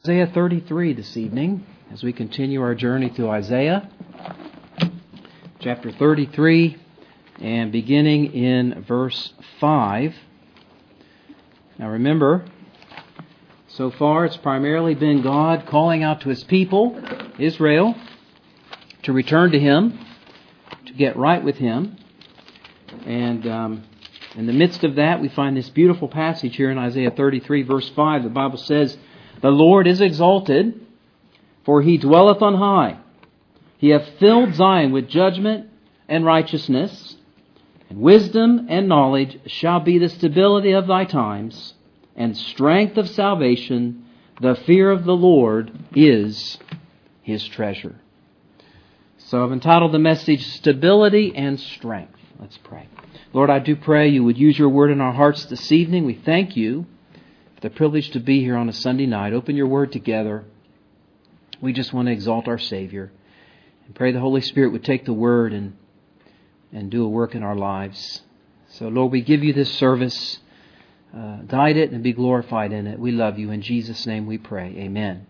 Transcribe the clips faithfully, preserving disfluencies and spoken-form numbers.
Isaiah thirty-three this evening as we continue our journey through Isaiah. Chapter thirty-three and beginning in verse five. Now remember, so far it's primarily been God calling out to His people, Israel, to return to Him, to get right with Him. And um, in the midst of that, we find this beautiful passage here in Isaiah thirty-three, verse five. The Bible says, "The Lord is exalted, for He dwelleth on high. He hath filled Zion with judgment and righteousness, and wisdom and knowledge shall be the stability of thy times, and strength of salvation. The fear of the Lord is His treasure." So I've entitled the message, Stability and Strength. Let's pray. Lord, I do pray You would use Your word in our hearts this evening. We thank You for the privilege to be here on a Sunday night. Open Your word together. We just want to exalt our Savior and pray the Holy Spirit would take the word and and do a work in our lives. So, Lord, we give You this service. Uh, guide it and be glorified in it. We love You. In Jesus' name we pray. Amen.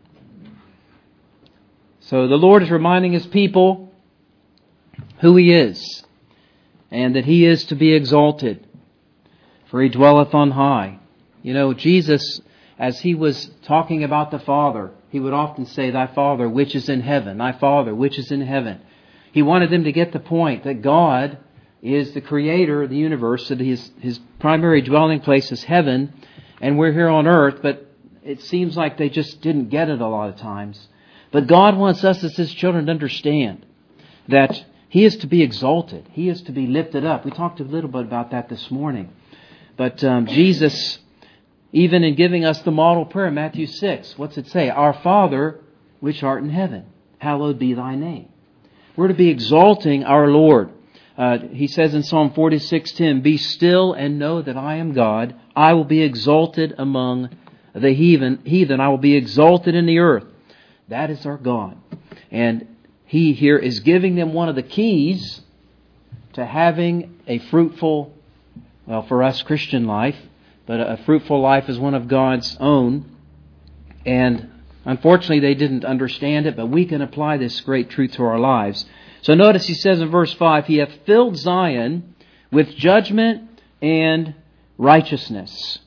So the Lord is reminding His people who He is and that He is to be exalted, for He dwelleth on high. You know, Jesus, as He was talking about the Father, He would often say, "Thy Father which is in heaven, Thy Father which is in heaven." He wanted them to get the point that God is the Creator of the universe, that His, His primary dwelling place is heaven, and we're here on earth, but it seems like they just didn't get it a lot of times. But God wants us as His children to understand that He is to be exalted. He is to be lifted up. We talked a little bit about that this morning. But um, Jesus, even in giving us the model prayer, Matthew six, what's it say? "Our Father, which art in heaven, hallowed be Thy name." We're to be exalting our Lord. Uh, he says in Psalm forty-six ten, "Be still and know that I am God. I will be exalted among the heathen. heathen. I will be exalted in the earth." That is our God. And He here is giving them one of the keys to having a fruitful, well, for us, Christian life, but a fruitful life is one of God's own. And unfortunately, they didn't understand it, but we can apply this great truth to our lives. So notice He says in verse five, "He hath filled Zion with judgment and righteousness."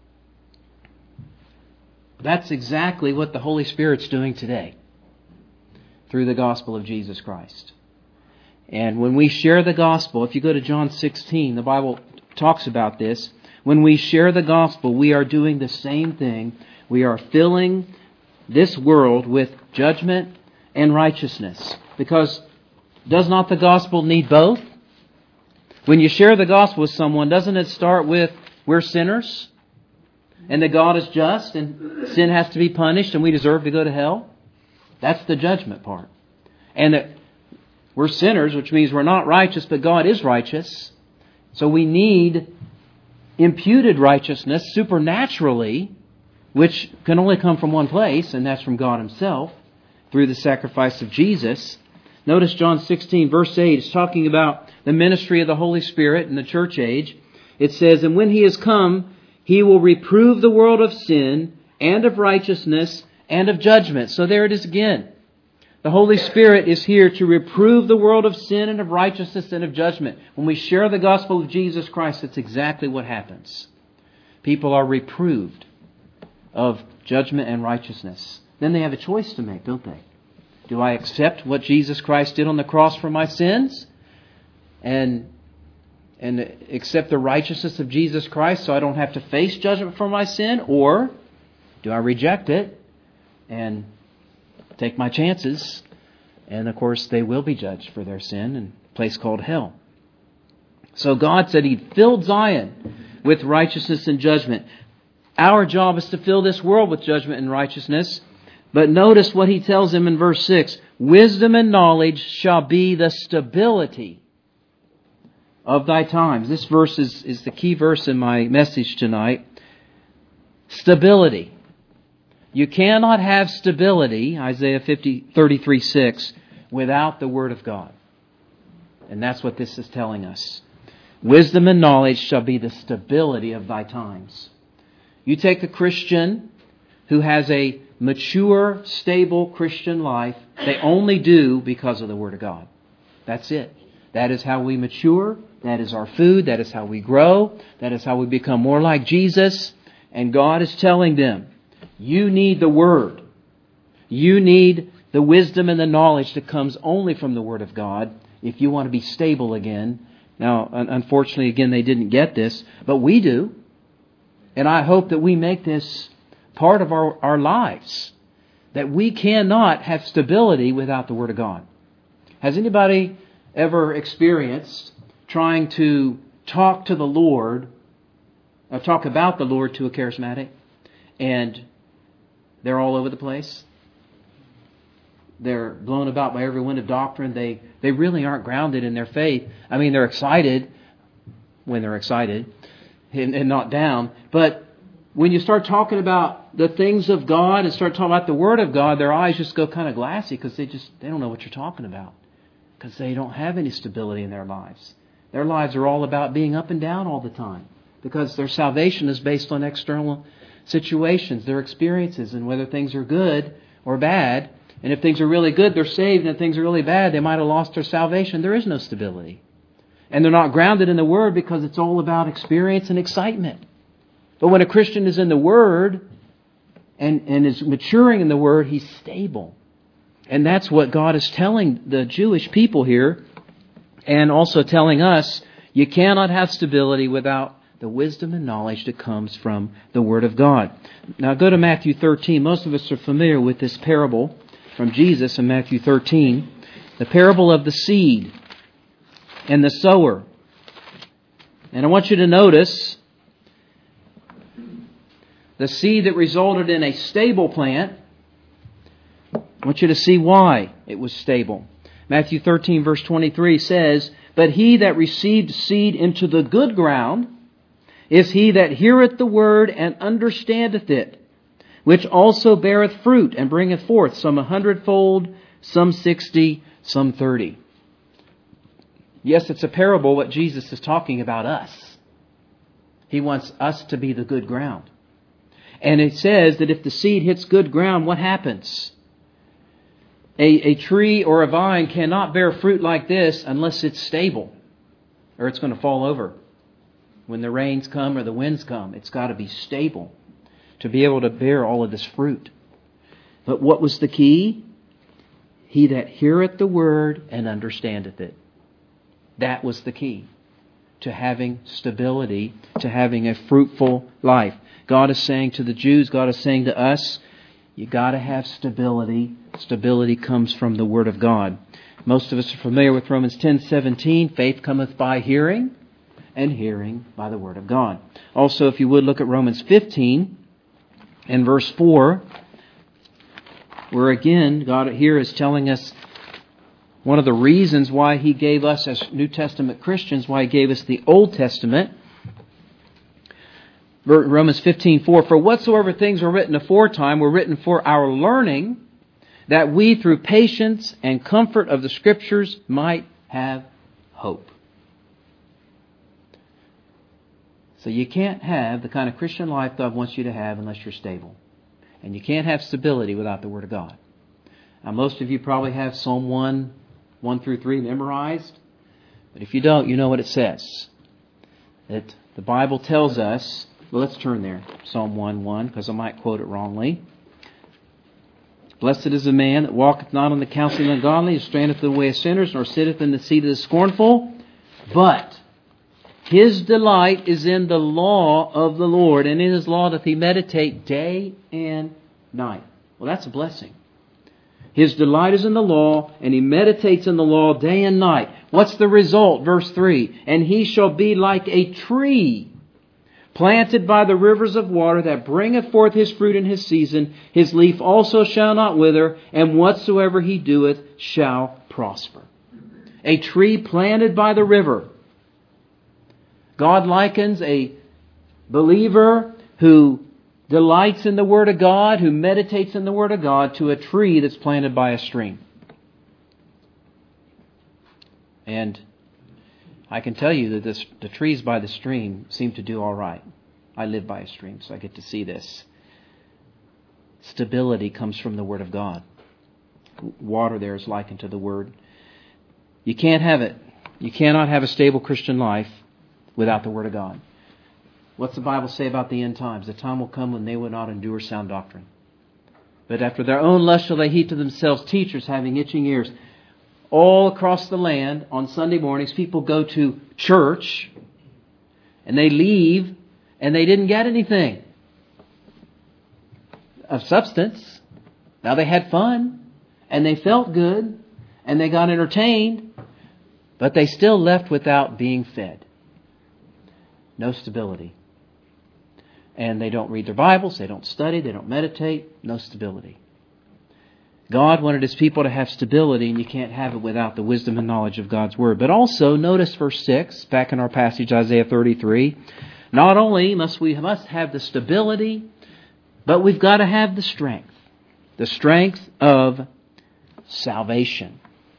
That's exactly what the Holy Spirit's doing today through the gospel of Jesus Christ. And when we share the gospel, if you go to John sixteen, the Bible talks about this. When we share the gospel, we are doing the same thing. We are filling this world with judgment and righteousness. Because does not the gospel need both? When you share the gospel with someone, doesn't it start with, we're sinners, and that God is just, and sin has to be punished, and we deserve to go to hell? That's the judgment part. And that we're sinners, which means we're not righteous, but God is righteous. So we need imputed righteousness supernaturally, which can only come from one place, and that's from God Himself, through the sacrifice of Jesus. Notice John sixteen, verse eight, is talking about the ministry of the Holy Spirit in the church age. It says, "And when He is come, He will reprove the world of sin, and of righteousness, and of judgment." So there it is again. The Holy Spirit is here to reprove the world of sin and of righteousness and of judgment. When we share the gospel of Jesus Christ, that's exactly what happens. People are reproved of judgment and righteousness. Then they have a choice to make, don't they? Do I accept what Jesus Christ did on the cross for my sins? And and accept the righteousness of Jesus Christ so I don't have to face judgment for my sin? Or do I reject it and take my chances? And of course they will be judged for their sin in a place called hell. So God said He filled Zion with righteousness and judgment. Our job is to fill this world with judgment and righteousness. But notice what He tells them in verse six. "Wisdom and knowledge shall be the stability of thy times." This verse is, is the key verse in my message tonight. Stability. You cannot have stability, Isaiah thirty-three six, without the Word of God. And that's what this is telling us. Wisdom and knowledge shall be the stability of thy times. You take a Christian who has a mature, stable Christian life, they only do because of the Word of God. That's it. That is how we mature. That is our food. That is how we grow. That is how we become more like Jesus. And God is telling them, you need the Word. You need the wisdom and the knowledge that comes only from the Word of God if you want to be stable again. Now, unfortunately, again, they didn't get this, but we do. And I hope that we make this part of our, our lives, that we cannot have stability without the Word of God. Has anybody ever experienced trying to talk to the Lord, or talk about the Lord to a charismatic, and they're all over the place? They're blown about by every wind of doctrine. They they really aren't grounded in their faith. I mean, they're excited when they're excited and, and not down. But when you start talking about the things of God and start talking about the Word of God, their eyes just go kind of glassy because they just they don't know what you're talking about, because they don't have any stability in their lives. Their lives are all about being up and down all the time because their salvation is based on external situations, their experiences, and whether things are good or bad. And if things are really good, they're saved. And if things are really bad, they might have lost their salvation. There is no stability. And they're not grounded in the Word because it's all about experience and excitement. But when a Christian is in the Word and, and is maturing in the Word, he's stable. And that's what God is telling the Jewish people here, and also telling us, you cannot have stability without the wisdom and knowledge that comes from the Word of God. Now go to Matthew thirteen. Most of us are familiar with this parable from Jesus in Matthew thirteen, the parable of the seed and the sower. And I want you to notice the seed that resulted in a stable plant. I want you to see why it was stable. Matthew thirteen verse twenty-three says, "But he that received seed into the good ground is he that heareth the word and understandeth it, which also beareth fruit and bringeth forth some a hundredfold, some sixty, some thirty." Yes, it's a parable, but Jesus is talking about us. He wants us to be the good ground. And it says that if the seed hits good ground, what happens? A, a tree or a vine cannot bear fruit like this unless it's stable, or it's going to fall over. When the rains come or the winds come, it's got to be stable to be able to bear all of this fruit. But what was the key? He that heareth the word and understandeth it. That was the key to having stability, to having a fruitful life. God is saying to the Jews, God is saying to us, you got to have stability. Stability comes from the Word of God. Most of us are familiar with Romans ten seventeen. Faith cometh by hearing, and hearing by the Word of God. Also, if you would look at Romans fifteen and verse four, where again, God here is telling us one of the reasons why He gave us as New Testament Christians, why He gave us the Old Testament. Romans fifteen four, "For whatsoever things were written aforetime were written for our learning, that we through patience and comfort of the Scriptures might have hope." So you can't have the kind of Christian life God wants you to have unless you're stable. And you can't have stability without the Word of God. Now most of you probably have Psalm one, one through three memorized. But if you don't, you know what it says. That the Bible tells us, well, let's turn there. Psalm one one, because I might quote it wrongly. "Blessed is the man that walketh not in the counsel of the ungodly, nor standeth in the way of sinners, nor sitteth in the seat of the scornful. But his delight is in the law of the Lord, and in His law doth he meditate day and night." Well, that's a blessing. His delight is in the law, and he meditates in the law day and night. What's the result? Verse three, "And he shall be like a tree planted by the rivers of water, that bringeth forth his fruit in his season. His leaf also shall not wither, and whatsoever he doeth shall prosper." A tree planted by the river. God likens a believer who delights in the Word of God, who meditates in the Word of God, to a tree that's planted by a stream. And I can tell you that this, the trees by the stream seem to do all right. I live by a stream, so I get to see this. Stability comes from the Word of God. Water there is likened to the Word. You can't have it. You cannot have a stable Christian life without the Word of God. What's the Bible say about the end times? The time will come when they will not endure sound doctrine. But after their own lust shall they heap to themselves teachers having itching ears. All across the land on Sunday mornings, people go to church and they leave and they didn't get anything of substance. Now they had fun and they felt good and they got entertained, but they still left without being fed. No stability. And they don't read their Bibles, they don't study, they don't meditate, no stability. God wanted His people to have stability, and you can't have it without the wisdom and knowledge of God's Word. But also, notice verse six, back in our passage, Isaiah thirty-three. Not only must we must have the stability, but we've got to have the strength. The strength of salvation.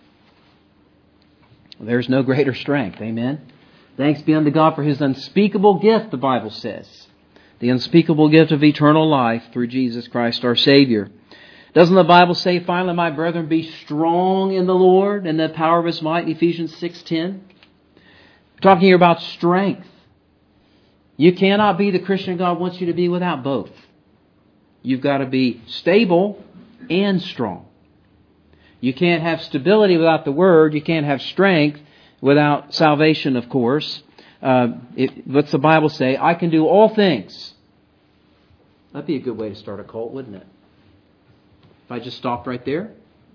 There's no greater strength, amen? Thanks be unto God for His unspeakable gift, the Bible says. The unspeakable gift of eternal life through Jesus Christ our Savior. Doesn't the Bible say, finally, my brethren, be strong in the Lord and the power of His might in Ephesians six ten? We're talking here about strength. You cannot be the Christian God wants you to be without both. You've got to be stable and strong. You can't have stability without the Word. You can't have strength without salvation, of course. Uh, it, what's the Bible say? I can do all things. That'd be a good way to start a cult, wouldn't it? If I just stopped right there.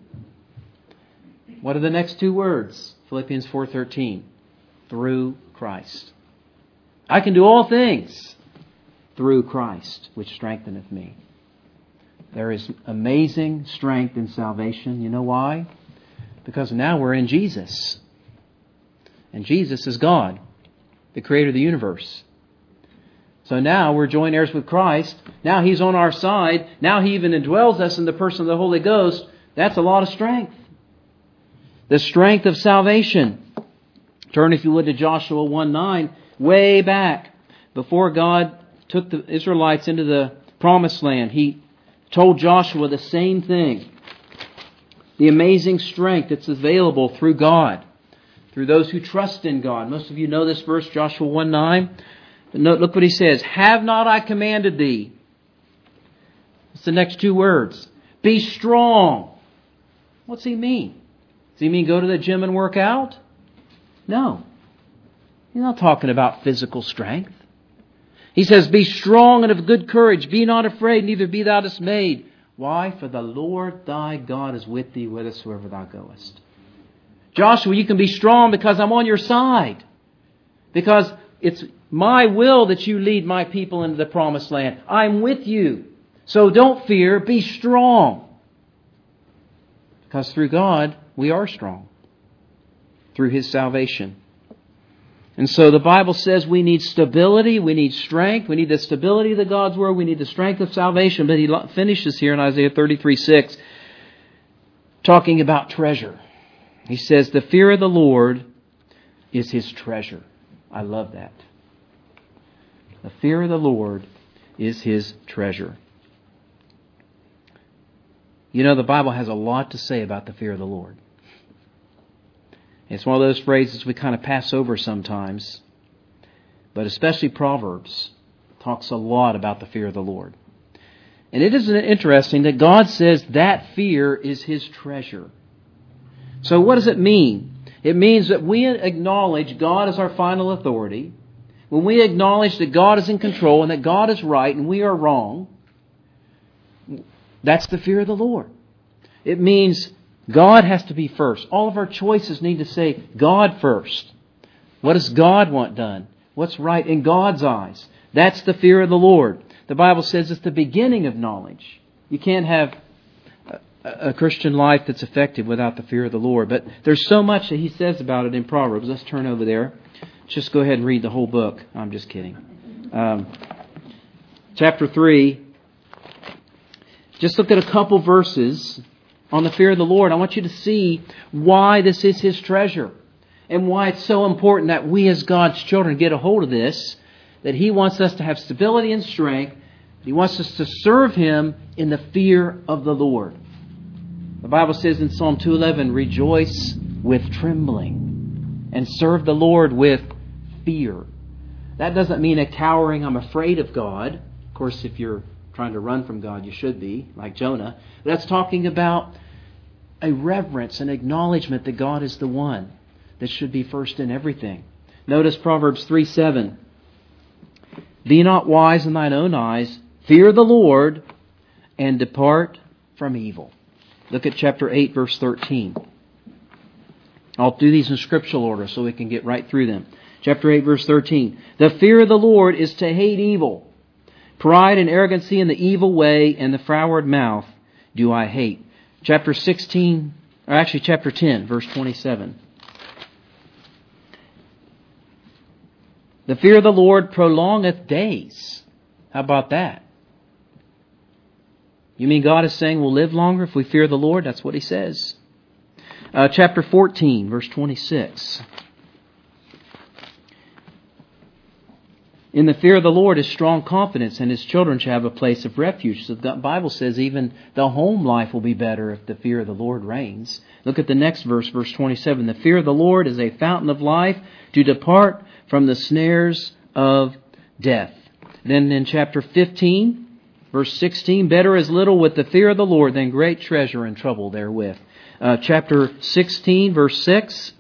What are the next two words? Philippians four thirteen. Through Christ. I can do all things through Christ, which strengtheneth me. There is amazing strength in salvation. You know why? Because now we're in Jesus. And Jesus is God, the Creator of the universe. So now we're joint heirs with Christ. Now He's on our side. Now He even indwells us in the person of the Holy Ghost. That's a lot of strength. The strength of salvation. Turn, if you would, to Joshua one nine. Way back, before God took the Israelites into the Promised Land, He told Joshua the same thing. The amazing strength that's available through God. Through those who trust in God. Most of you know this verse, Joshua one nine. Look what he says. Have not I commanded thee? What's the next two words? Be strong. What's he mean? Does he mean go to the gym and work out? No. He's not talking about physical strength. He says, be strong and of good courage. Be not afraid, neither be thou dismayed. Why? For the Lord thy God is with thee whithersoever thou goest. Joshua, you can be strong because I'm on your side. Because it's my will that you lead my people into the Promised Land. I'm with you. So don't fear, be strong. Because through God, we are strong. Through His salvation. And so the Bible says we need stability, we need strength, we need the stability of the God's Word, we need the strength of salvation. But he finishes here in Isaiah thirty-three six, talking about treasure. He says, the fear of the Lord is His treasure. I love that. The fear of the Lord is His treasure. You know, the Bible has a lot to say about the fear of the Lord. It's one of those phrases we kind of pass over sometimes. But especially Proverbs talks a lot about the fear of the Lord. And it is interesting that God says that fear is His treasure. So what does it mean? It means that we acknowledge God as our final authority. When we acknowledge that God is in control and that God is right and we are wrong, that's the fear of the Lord. It means God has to be first. All of our choices need to say God first. What does God want done? What's right in God's eyes? That's the fear of the Lord. The Bible says it's the beginning of knowledge. You can't have a Christian life that's effective without the fear of the Lord. But there's so much that He says about it in Proverbs. Let's turn over there. Just go ahead and read the whole book. I'm just kidding. Um, chapter three. Just look at a couple verses on the fear of the Lord. I want you to see why this is His treasure and why it's so important that we as God's children get a hold of this, that He wants us to have stability and strength He wants us to serve Him in the fear of the Lord. The Bible says in Psalm two eleven, rejoice with trembling and serve the Lord with fear. That doesn't mean a cowering, I'm afraid of God. Of course, if you're trying to run from God, you should be, like Jonah. That's talking about a reverence, an acknowledgement that God is the one that should be first in everything. Notice Proverbs three seven. Be not wise in thine own eyes, fear the Lord, and depart from evil. Look at chapter eight, verse thirteen. I'll do these in scriptural order so we can get right through them. Chapter eight, verse thirteen. The fear of the Lord is to hate evil. Pride and arrogancy in the evil way and the froward mouth do I hate. Chapter sixteen, or actually chapter ten, verse twenty-seven. The fear of the Lord prolongeth days. How about that? You mean God is saying we'll live longer if we fear the Lord? That's what He says. Uh, chapter fourteen, verse twenty-six. In the fear of the Lord is strong confidence, and His children shall have a place of refuge. So the Bible says even the home life will be better if the fear of the Lord reigns. Look at the next verse, verse twenty-seven. The fear of the Lord is a fountain of life, to depart from the snares of death. Then in chapter fifteen, verse sixteen, better is little with the fear of the Lord than great treasure and trouble therewith. Uh, chapter sixteen, verse six.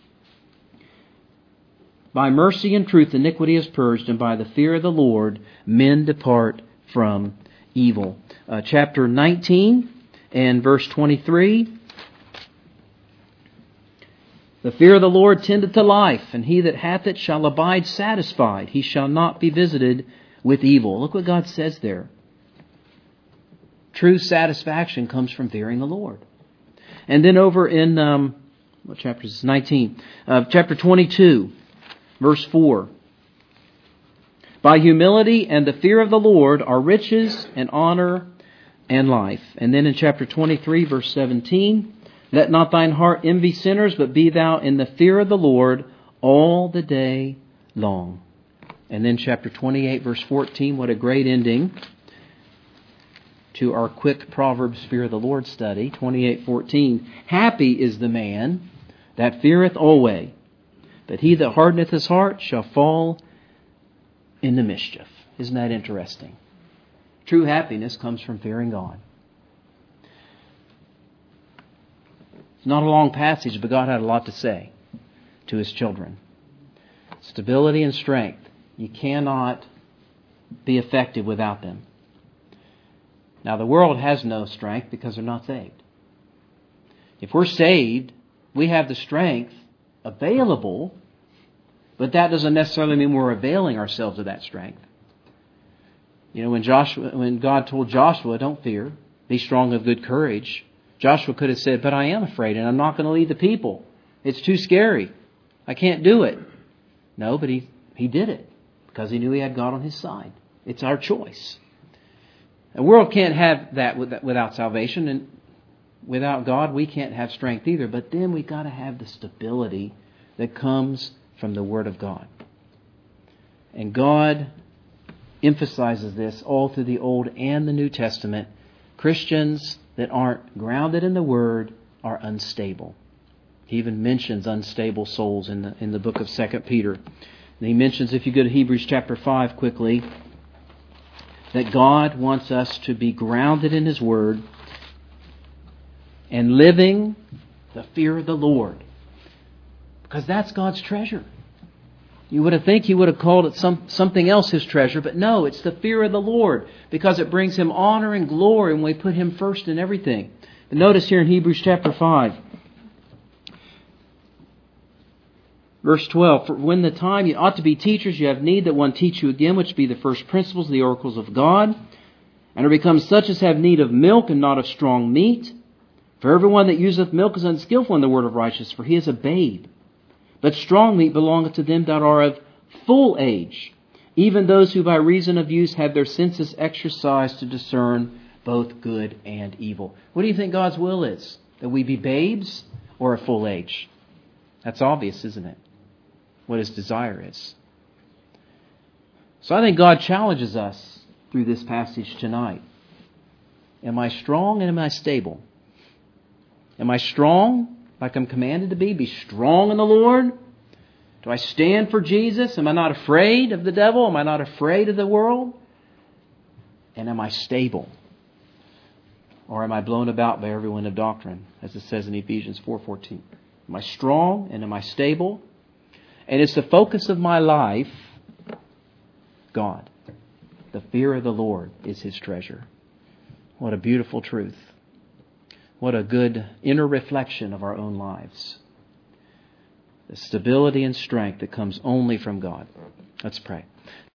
By mercy and truth iniquity is purged, and by the fear of the Lord men depart from evil. Uh, chapter nineteen and verse twenty-three. The fear of the Lord tendeth to life, and he that hath it shall abide satisfied. He shall not be visited with evil. Look what God says there. True satisfaction comes from fearing the Lord. And then over in, um, what chapter is this? nineteen. Uh, chapter twenty-two. Verse four. By humility and the fear of the Lord are riches and honor and life. And then in chapter twenty-three, verse seventeen. Let not thine heart envy sinners, but be thou in the fear of the Lord all the day long. And then chapter twenty-eight, verse fourteen. What a great ending to our quick Proverbs Fear of the Lord study. twenty-eight fourteen. Happy is the man that feareth always, but he that hardeneth his heart shall fall into mischief. Isn't that interesting? True happiness comes from fearing God. It's not a long passage, but God had a lot to say to His children. Stability and strength. You cannot be effective without them. Now, the world has no strength because they're not saved. If we're saved, we have the strength available, but that doesn't necessarily mean we're availing ourselves of that strength. You know, when Joshua, when God told Joshua, don't fear, be strong of good courage, Joshua could have said, but I am afraid and I'm not going to lead the people. It's too scary. I can't do it. No, but he, he did it because he knew he had God on his side. It's our choice. The world can't have that without salvation, and without God we can't have strength either. But then we've got to have the stability that comes from the Word of God. And God emphasizes this all through the Old and the New Testament. Christians that aren't grounded in the Word are unstable. He even mentions unstable souls in the in the book of Second Peter. And he mentions, if you go to Hebrews chapter five quickly, that God wants us to be grounded in His Word and living the fear of the Lord. Because that's God's treasure. You would have think He would have called it some something else His treasure, but no, it's the fear of the Lord, because it brings Him honor and glory when we put Him first in everything. But notice here in Hebrews chapter five, verse twelve, for when the time you ought to be teachers, you have need that one teach you again, which be the first principles, the oracles of God, and are become such as have need of milk and not of strong meat. For everyone that useth milk is unskillful in the word of righteousness, for he is a babe. But strong meat belongeth to them that are of full age, even those who by reason of use have their senses exercised to discern both good and evil. What do you think God's will is? That we be babes or of full age? That's obvious, isn't it? What His desire is. So I think God challenges us through this passage tonight. Am I strong and am I stable? Am I strong like I'm commanded to be? Be strong in the Lord? Do I stand for Jesus? Am I not afraid of the devil? Am I not afraid of the world? And am I stable? Or am I blown about by every wind of doctrine, as it says in Ephesians four fourteen? Am I strong and am I stable? And is the focus of my life God? The fear of the Lord is His treasure. What a beautiful truth. What a good inner reflection of our own lives. The stability and strength that comes only from God. Let's pray.